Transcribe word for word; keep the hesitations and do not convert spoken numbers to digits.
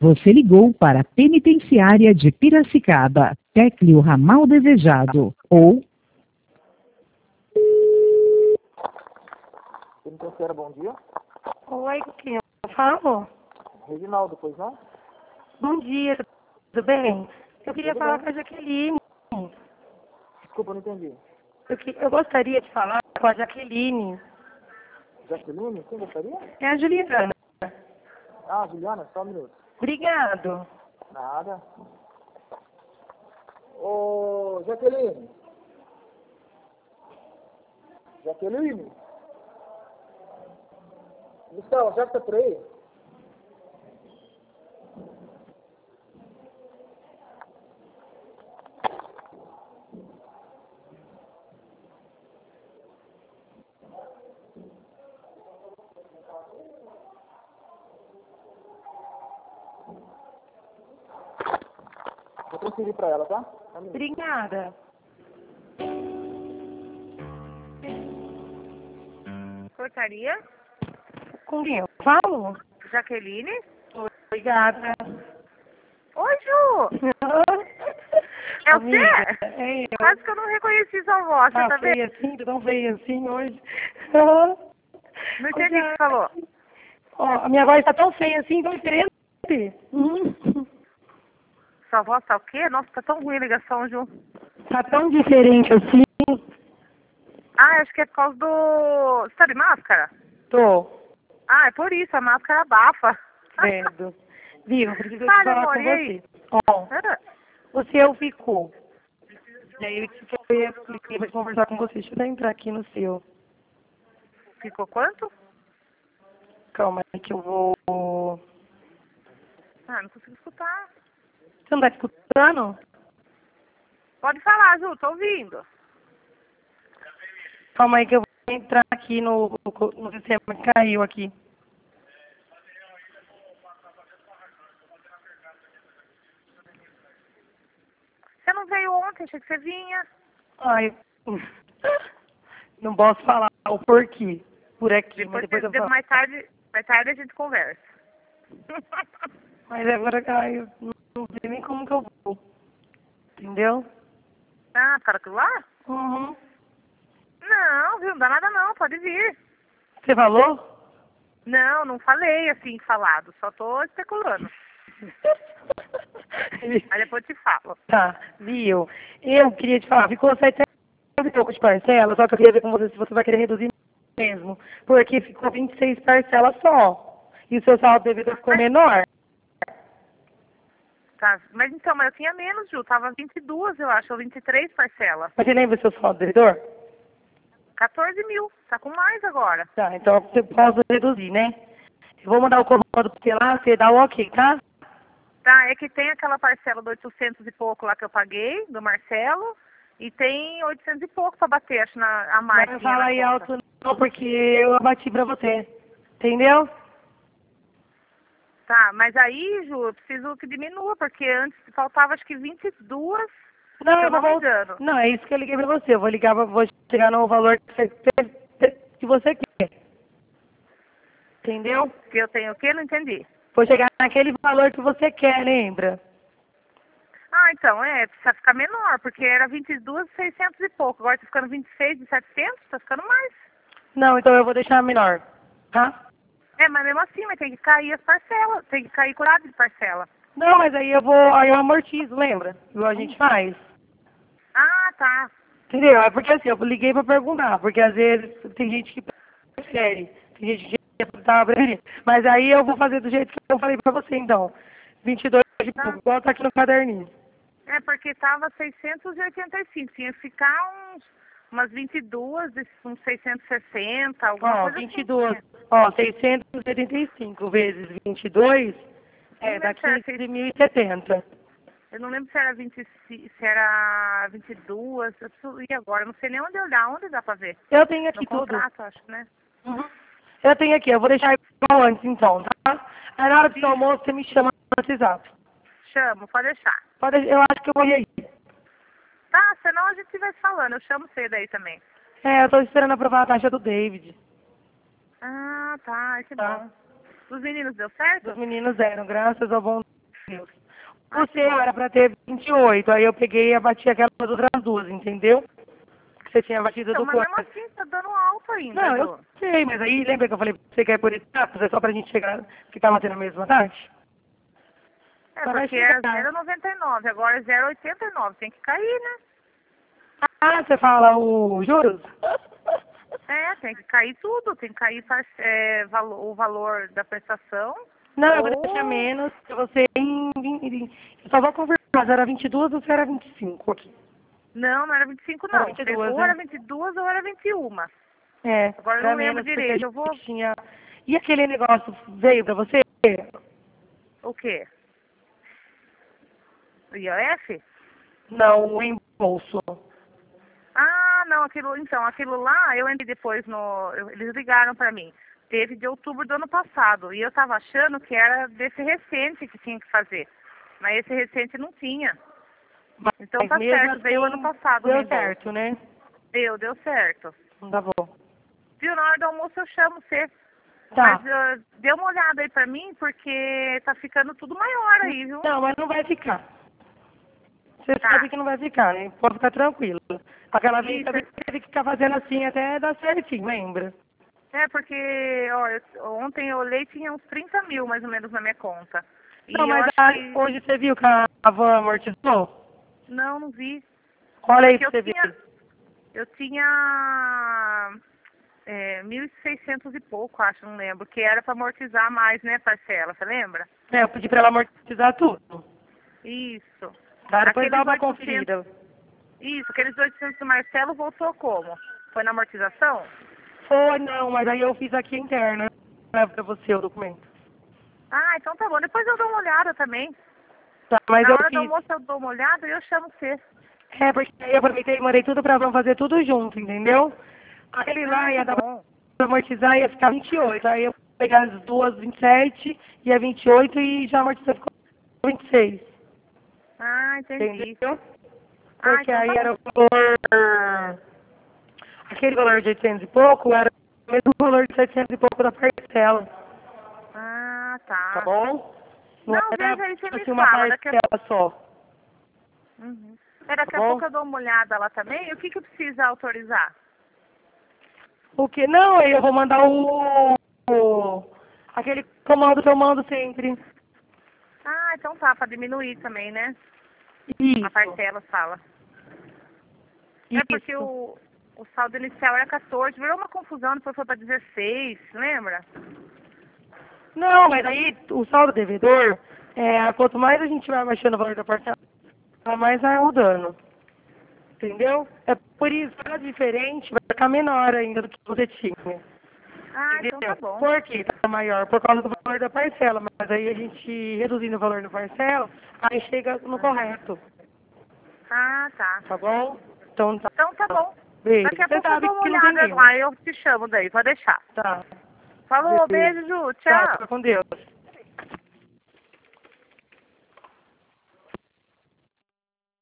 Você ligou para a Penitenciária de Piracicaba. Tecle o ramal desejado. Ou... Penitenciária, bom dia. Oi, com quem eu falo? Reginaldo, pois não? Bom dia, tudo bem? Eu queria Tudo falar bem. com a Jaqueline. Desculpa, não entendi. Eu, que- eu gostaria de falar com a Jaqueline. Jaqueline, quem gostaria? É a Juliana. Ah, Juliana, só um minuto. Obrigado. Nada. Ô, Jaqueline. Jaqueline. Gustavo, já que tá por aí? Vou transferir pra ela, tá? Um minuto. Obrigada. Portaria? Com quem eu falo? Jaqueline? Obrigada. Oi, Ju! É Amiga, você? é eu. Quase que eu não reconheci sua voz, você Tá tá vendo? feia assim, tô tão feia assim hoje. Não entendi o que você falou. Ó, a minha voz tá tão feia assim, tão diferente. Hum. Sua voz tá o quê? Nossa, tá tão ruim a ligação, Ju. Tá tão diferente assim. Ah, acho que é por causa do... Você tá de máscara? Tô Ah, é por isso, a máscara abafa. vendo. Viu? Preciso te Fala, falar amor, com e aí? você. Ó, Ah, você eu ficou. E aí eu ia explicar pra conversar com você. Deixa eu entrar aqui no seu. ficou quanto? Calma aí que eu vou. Ah, não consigo escutar. Você não tá escutando? Pode falar, Ju, tô ouvindo. Calma aí que eu vou entrar aqui no, no sistema que caiu aqui. Você não veio ontem, achei que você vinha. Ai, não posso falar o porquê por aqui, mas Depois, depois eu de- falo. mais tarde, mais tarde a gente conversa. Mas agora, ai, eu não sei nem como que eu vou. Entendeu? Ah, para aquilo lá? Uhum. Não, viu? Não dá nada não, pode vir. Você falou? Não, não falei assim falado, só tô especulando. Aí depois eu te falo. Tá, viu? Eu queria te falar, ficou setecentos e pouco de parcela, só que eu queria ver com você se você vai querer reduzir mesmo. Porque ficou vinte e seis parcelas só. E o seu saldo devedor ficou Mas- menor. Tá, mas então, mas eu tinha menos, Ju, tava vinte e duas, eu acho, ou vinte e três parcelas. Mas você lembra o seu saldo devedor? quatorze mil, tá com mais agora. Tá, então eu posso reduzir, né? Eu vou mandar o comando pra você lá, você dá o ok, tá? Tá, é que tem aquela parcela do oitocentos e pouco lá que eu paguei, do Marcelo, e tem oitocentos e pouco pra bater, acho, na, a mais. Não que tinha fala na aí conta. alto não, porque eu abati pra você. Entendeu? Tá, mas aí, Ju, eu preciso que diminua, porque antes faltava acho que vinte e duas, Não, se eu eu vou não me voltar. engano. Não, é isso que eu liguei pra você. Eu vou ligar, pra- vou chegar no valor que você, que você quer. Entendeu? Que eu tenho o quê? Não entendi. Vou chegar naquele valor que você quer, lembra? Ah, então, é, precisa ficar menor, porque era vinte e duas, seiscentos e pouco. Agora tá ficando vinte e seis de setecentos, tá ficando mais. Não, então eu vou deixar menor, tá? É, mas mesmo assim, mas tem que cair as parcelas, tem que cair curado de parcela. Não, mas aí eu vou, aí eu amortizo, lembra? Igual a gente faz. Ah, tá. Entendeu? É porque assim, eu liguei pra perguntar, porque às vezes tem gente que prefere, tem gente que tá preferindo. Mas aí eu vou fazer do jeito que eu falei pra você, então. vinte e dois de Tá. pouco, igual tá aqui no caderninho. É, porque tava seiscentos e oitenta e cinco, tinha que ficar uns, umas vinte e duas, uns seiscentos e sessenta, alguma Ó, coisa vinte e assim. dois, ó, seiscentos e setenta e cinco vezes vinte e dois é, Não dá lembro se era quinze mil e setenta. Eu não lembro se era vinte e cinco, se era vinte e duas, eu preciso ir agora, não sei nem onde olhar, onde dá pra ver. Eu tenho aqui No tudo. contrato, acho, né? Uhum. Eu tenho aqui, eu vou deixar igual antes então, tá? Aí na hora do seu almoço você me chama no WhatsApp. Chamo, pode deixar. Pode, eu acho que eu vou ir aí. Tá, senão a gente estivesse falando, eu chamo você daí também. É, eu tô esperando aprovar a taxa do David. Ah, tá, que Tá? bom. Os meninos deu certo? Os meninos eram, graças ao bom Deus. O seu era para ter vinte e oito, aí eu peguei e abati aquelas outras duas, entendeu? Que você tinha batido Então, do mas mesmo quarto. assim, tá dando alto ainda. Não, Ju. eu sei, mas aí lembra que eu falei pra você que é por etapas, é só pra gente chegar, ficar batendo a mesma taxa? É, Só vai porque era chegar. zero vírgula noventa e nove, agora é zero vírgula oitenta e nove. Tem que cair, né? Ah, você fala o juros? É, tem que cair tudo. Tem que cair par- é, valo- o valor da prestação. Não, eu vou ou- deixar menos, que você em, em, em- eu só vou confirmar se era vinte e duas ou se era vinte e cinco aqui. Não, não era vinte e cinco, Era não. vinte e duas, Ou né? era vinte e duas ou era vinte e uma. É, Agora eu era não lembro menos porque direito, a eu vou- gente tinha... E aquele negócio veio pra você? O quê? O I O F? Não, o reembolso. Ah, não, aquilo, então, aquilo lá, eu entrei depois no, eu- eles ligaram pra mim. Teve de outubro do ano passado, e eu tava achando que era desse recente que tinha que fazer. Mas esse recente não tinha. Mas Então tá mesmo certo, assim, veio ano passado o deu reembolso. certo, né? Deu, deu certo. Não tá bom. Viu, na hora do almoço eu chamo você. Tá. Mas ah, dê uma olhada aí pra mim, porque tá ficando tudo maior aí, viu? Não, mas não vai ficar. Você Tá. sabe que não vai ficar, né? Pode ficar tranquilo. Aquela vez Isso. também teve que ficar fazendo assim até dar certinho, lembra? É, porque ó, eu- ontem eu olhei e tinha uns trinta mil mais ou menos na minha conta. E Não, eu mas acho a- que... hoje você viu que a van amortizou? Não, não vi. Olha aí Porque pra eu você tinha, ver. eu tinha é, mil e seiscentos e pouco, acho, não lembro, que era para amortizar mais, né, parcela, você lembra? É, eu pedi pra ela amortizar tudo. Isso. Tá, depois Aqueles dá uma oitocentos conferida. Isso, aqueles oitocentos do Marcelo voltou como? Foi na amortização? Foi, não, mas aí eu fiz aqui interna. Leva pra você o documento. Ah, então tá bom. Depois eu dou uma olhada também. Tá, mas na eu hora do fiz. almoço eu dou uma olhada e eu chamo você. É, porque aí eu aproveitei e mandei tudo pra van fazer tudo junto, entendeu? Aquele lá Ah, ia que dar bom. pra amortizar ia ficar vinte e oito. Aí eu vou pegar as duas, vinte e sete, ia vinte e oito e já amortizou ficou vinte e seis. Ah, entendi. Entendeu? Ah, Porque então aí tá era o valor. Aquele valor de oitocentos e pouco era o mesmo valor de setecentos e pouco da parcela. Ah, tá. Tá bom? Não, Não, era veja aí, você tipo me assim, uma fala. Daqui a, parcela só. uhum. É, daqui Tá a bom? pouco eu dou uma olhada lá também. E o que que precisa autorizar? O que? Não, aí eu vou mandar o, o. Aquele comando que eu mando sempre. Ah, então tá, para diminuir também, né? Isso. A parcela fala. É porque Isso. o, o saldo inicial era quatorze, virou uma confusão, depois foi para dezesseis, lembra? Não, mas aí o saldo devedor, é, quanto mais a gente vai baixando o valor da parcela, mais vai mudando. Entendeu? É por isso que é diferente, vai ficar menor ainda do que você tinha. Ah, então Entendeu? tá bom. Por que tá maior? Por causa do valor da parcela. Mas aí a gente, reduzindo o valor da parcela, aí chega no correto. Ah, tá. Tá bom? Então tá. Então tá bom. Beijo. Daqui a Você pouco eu sabe dou uma que não tem olhada erro. lá, eu te chamo daí, pode deixar. Tá. Falou, Beijo. beijo, Ju, Tchau. tchau. Fica com Deus.